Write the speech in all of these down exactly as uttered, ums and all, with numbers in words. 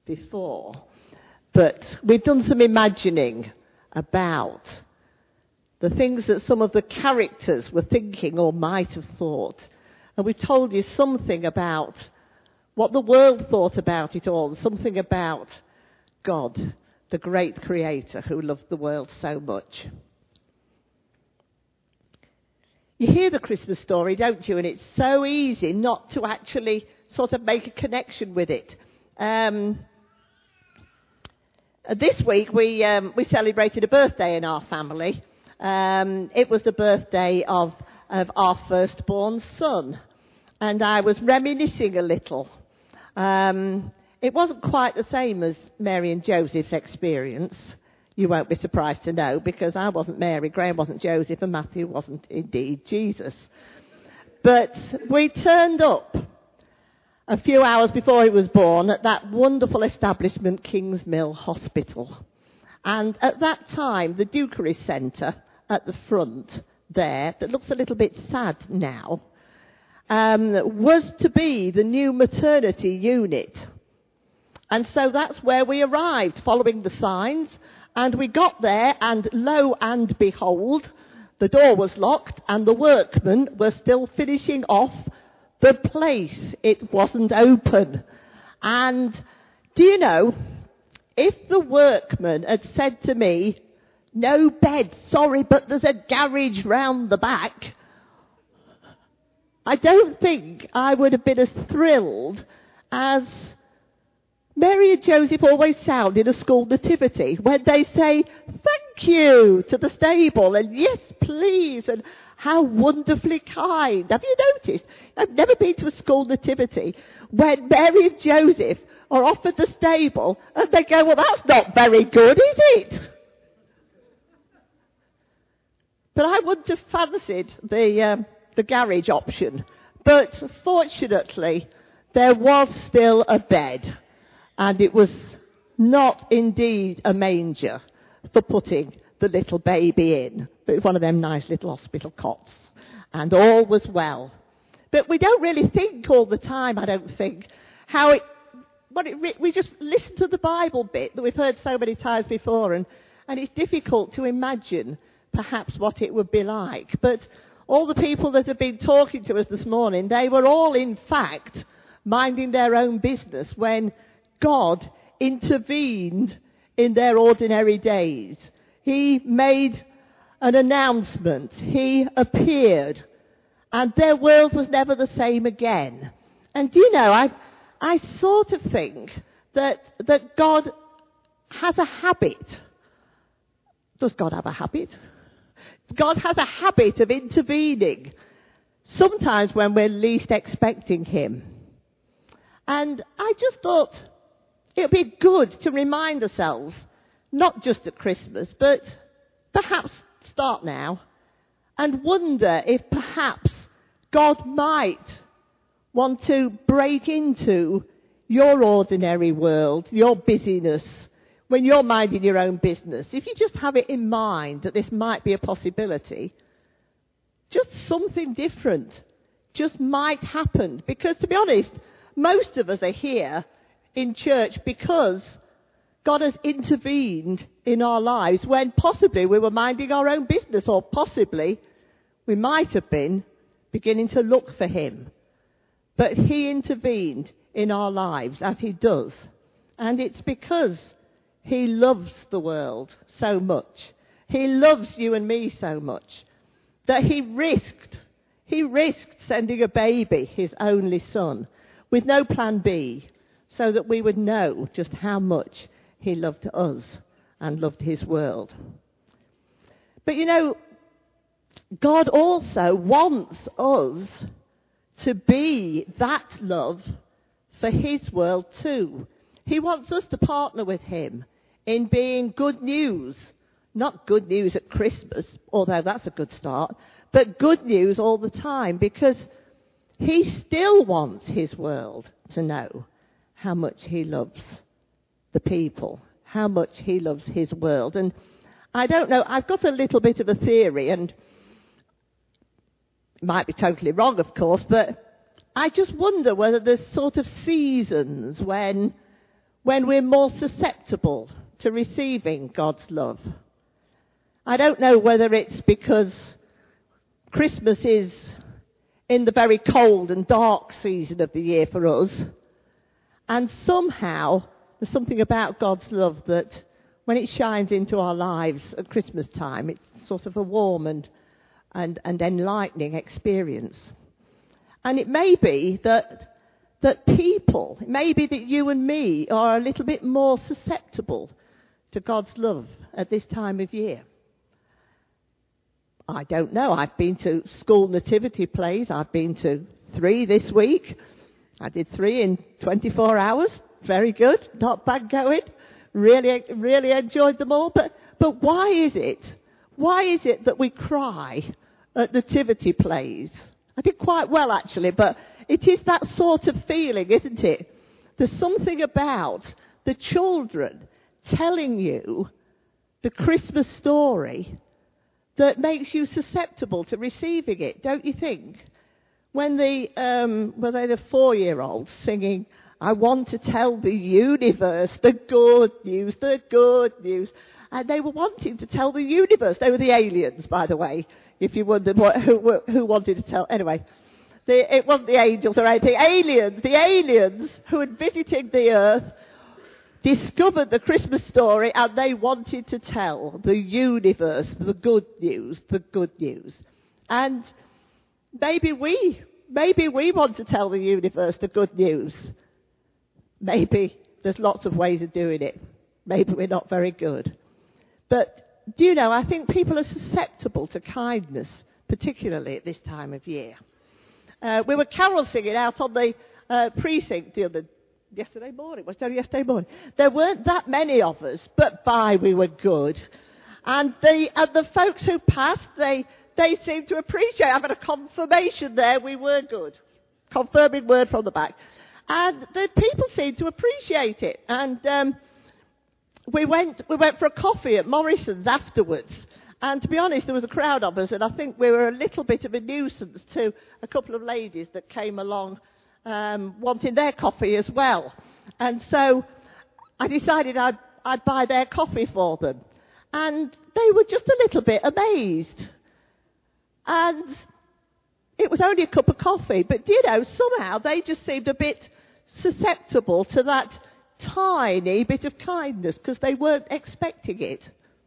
before. But we've done some imagining about the things that some of the characters were thinking or might have thought. And we've told you something about what the world thought about it all, something about God, the great creator who loved the world so much. You hear the Christmas story, don't you? And it's so easy not to actually sort of make a connection with it. Um, this week we um, we celebrated a birthday in our family. Um, it was the birthday of, of our firstborn son. And I was reminiscing a little. Um, it wasn't quite the same as Mary and Joseph's experience. You won't be surprised to know, because I wasn't Mary, Graham wasn't Joseph, and Matthew wasn't indeed Jesus. But we turned up a few hours before he was born at that wonderful establishment, Kingsmill Hospital. And at that time, the Dukery Centre at the front there, that looks a little bit sad now, um, was to be the new maternity unit. And so that's where we arrived, following the signs. And we got there, and lo and behold, the door was locked, and the workmen were still finishing off the place. It wasn't open. And do you know, if the workman had said to me, "No bed, sorry, but there's a garage round the back," I don't think I would have been as thrilled as Mary and Joseph always sound in a school nativity when they say, "Thank you," to the stable, and "Yes, please," and "How wonderfully kind." Have you noticed? I've never been to a school nativity when Mary and Joseph are offered the stable and they go, "Well, that's not very good, is it?" But I wouldn't have fancied the, um, the garage option. But fortunately, there was still a bed. And it was not indeed a manger for putting the little baby in, but it was one of them nice little hospital cots. And all was well. But we don't really think all the time, I don't think, how it, what it we just listen to the Bible bit that we've heard so many times before, and, and it's difficult to imagine perhaps what it would be like. But all the people that have been talking to us this morning, they were all in fact minding their own business when God intervened in their ordinary days. He made an announcement. He appeared. And their world was never the same again. And do you know, I, I sort of think that, that God has a habit. Does God have a habit? God has a habit of intervening, sometimes when we're least expecting him. And I just thought it would be good to remind ourselves, not just at Christmas, but perhaps start now, and wonder if perhaps God might want to break into your ordinary world, your busyness, when you're minding your own business. If you just have it in mind that this might be a possibility, just something different just might happen. Because to be honest, most of us are here in church because God has intervened in our lives when possibly we were minding our own business, or possibly we might have been beginning to look for him. But he intervened in our lives, as he does. And it's because he loves the world so much. He loves you and me so much that he risked, he risked sending a baby, his only son, with no plan B, so that we would know just how much he loved us and loved his world. But you know, God also wants us to be that love for his world too. He wants us to partner with him in being good news. Not good news at Christmas, although that's a good start, but good news all the time, because he still wants his world to know how much he loves the people, how much he loves his world. And I don't know, I've got a little bit of a theory, and it might be totally wrong, of course, but I just wonder whether there's sort of seasons when when we're more susceptible to receiving God's love. I don't know whether it's because Christmas is in the very cold and dark season of the year for us, and somehow there's something about God's love that when it shines into our lives at Christmas time, it's sort of a warm and, and, and enlightening experience. And it may be that, that people, it may be that you and me are a little bit more susceptible to God's love at this time of year. I don't know. I've been to school nativity plays. I've been to three this week. I did three in twenty-four hours. Very good. Not bad going. Really, really enjoyed them all. But, but why is it? Why is it that we cry at nativity plays? I did quite well, actually, but it is that sort of feeling, isn't it? There's something about the children telling you the Christmas story that makes you susceptible to receiving it, don't you think? When the, um, were they the four-year-olds singing, I want to tell the universe the good news, the good news. And they were wanting to tell the universe. They were the aliens, by the way, if you wondered what, who, who wanted to tell. Anyway, the, it wasn't the angels or anything. Aliens, the aliens who had visited the earth, discovered the Christmas story, and they wanted to tell the universe the good news, the good news. And maybe we, maybe we want to tell the universe the good news. Maybe there's lots of ways of doing it. Maybe we're not very good. But do you know, I think people are susceptible to kindness, particularly at this time of year. Uh, we were carol singing out on the uh, precinct the other Yesterday morning, was it only yesterday morning? There weren't that many of us, but by we were good. And the, and the folks who passed, they, they seemed to appreciate having a confirmation there we were good. Confirming word from the back. And the people seemed to appreciate it. And um, we went we went for a coffee at Morrison's afterwards. And to be honest, there was a crowd of us, and I think we were a little bit of a nuisance to a couple of ladies that came along Um, wanting their coffee as well. And so I decided I'd, I'd buy their coffee for them. And they were just a little bit amazed. And it was only a cup of coffee, but you know, somehow they just seemed a bit susceptible to that tiny bit of kindness because they weren't expecting it.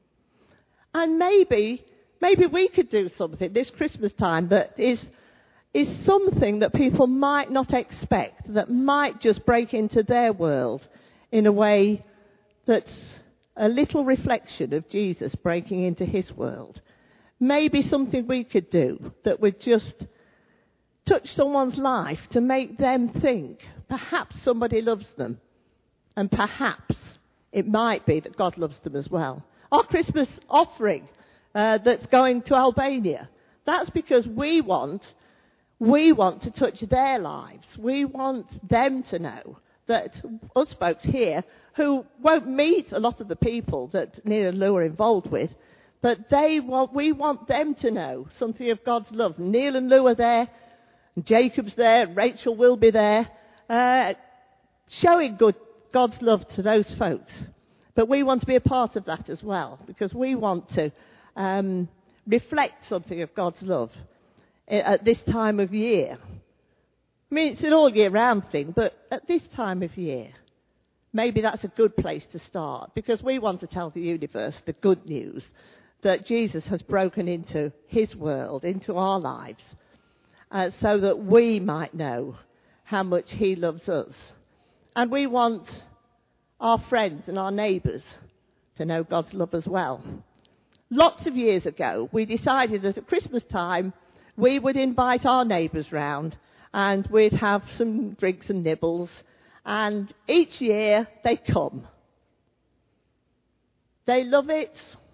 And maybe, maybe we could do something this Christmas time that is is something that people might not expect, that might just break into their world in a way that's a little reflection of Jesus breaking into his world. Maybe something we could do that would just touch someone's life to make them think perhaps somebody loves them, and perhaps it might be that God loves them as well. Our Christmas offering uh, that's going to Albania, that's because we want We want to touch their lives. We want them to know that us folks here, who won't meet a lot of the people that Neil and Lou are involved with, but they want, we want them to know something of God's love. Neil and Lou are there, and Jacob's there, and Rachel will be there, uh, showing good, God's love to those folks. But we want to be a part of that as well, because we want to um, reflect something of God's love at this time of year. I mean, it's an all-year-round thing, but at this time of year, maybe that's a good place to start, because we want to tell the universe the good news that Jesus has broken into his world, into our lives, uh, so that we might know how much he loves us. And we want our friends and our neighbours to know God's love as well. Lots of years ago, we decided that at Christmas time, we would invite our neighbours round and we'd have some drinks and nibbles. And each year they come. They love it.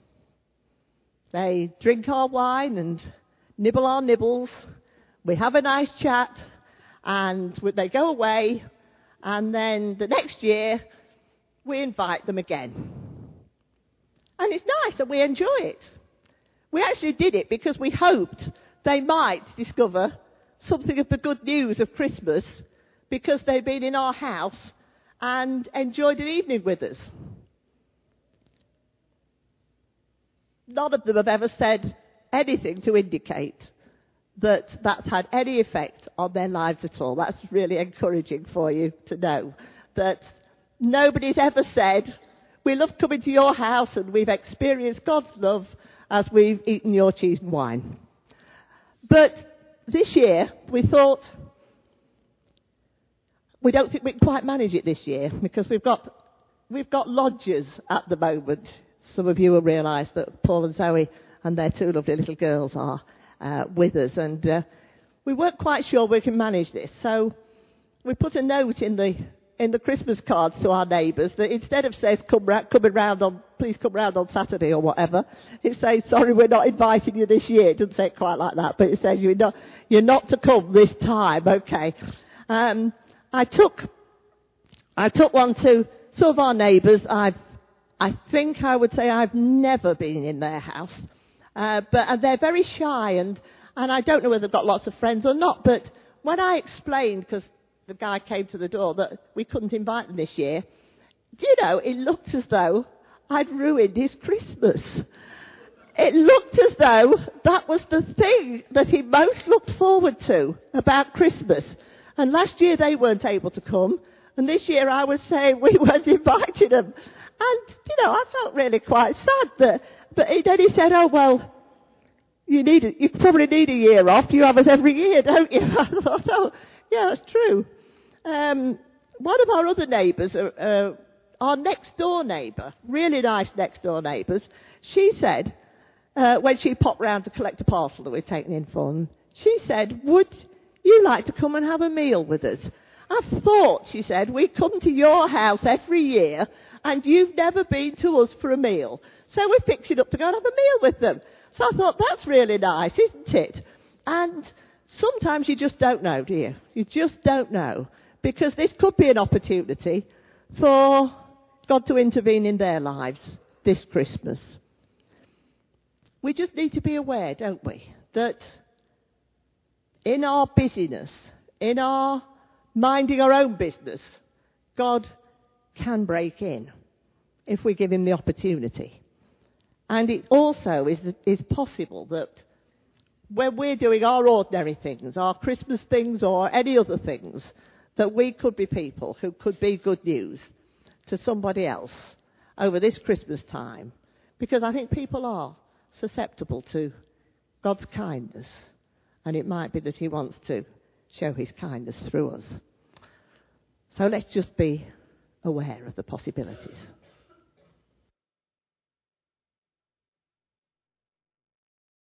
They drink our wine and nibble our nibbles. We have a nice chat and they go away. And then the next year we invite them again. And it's nice and we enjoy it. We actually did it because we hoped they might discover something of the good news of Christmas because they've been in our house and enjoyed an evening with us. None of them have ever said anything to indicate that that's had any effect on their lives at all. That's really encouraging for you to know that nobody's ever said, we love coming to your house and we've experienced God's love as we've eaten your cheese and wine. But this year, we thought, we don't think we can quite manage it this year because we've got, we've got lodgers at the moment. Some of you will realise that Paul and Zoe and their two lovely little girls are uh, with us, and uh, we weren't quite sure we can manage this. So we put a note in the in the Christmas cards to our neighbours that instead of says come ra- coming round on please come round on Saturday or whatever, it says sorry we're not inviting you this year. It doesn't say it quite like that, but it says you're not you're not to come this time. Okay. Um, I took I took one to some of our neighbours. I've I think I would say I've never been in their house. Uh, but uh, they're very shy, and, and I don't know whether they've got lots of friends or not, but when I explained, because the guy came to the door, that we couldn't invite them this year, do you know, it looked as though I'd ruined his Christmas. It looked as though that was the thing that he most looked forward to about Christmas. And last year they weren't able to come, and this year I was saying we weren't inviting them. And, you know, I felt really quite sad that, but then he said, oh, well, you need, a, you probably need a year off. You have us every year, don't you? I thought, oh, yeah, that's true. Um, one of our other neighbours, uh, uh, our next door neighbour, really nice next door neighbours, she said, uh, when she popped round to collect a parcel that we'd taken in for them, she said, would you like to come and have a meal with us? I thought, she said, we come to your house every year and you've never been to us for a meal. So we picked it up to go and have a meal with them. So I thought, that's really nice, isn't it? And sometimes you just don't know, do you? You just don't know. Because this could be an opportunity for God to intervene in their lives this Christmas. We just need to be aware, don't we, that in our busyness, in our minding our own business, God can break in if we give him the opportunity. And it also is, is possible that when we're doing our ordinary things, our Christmas things or any other things, that we could be people who could be good news to somebody else over this Christmas time. Because I think people are susceptible to God's kindness. And it might be that he wants to show his kindness through us. So let's just be aware of the possibilities.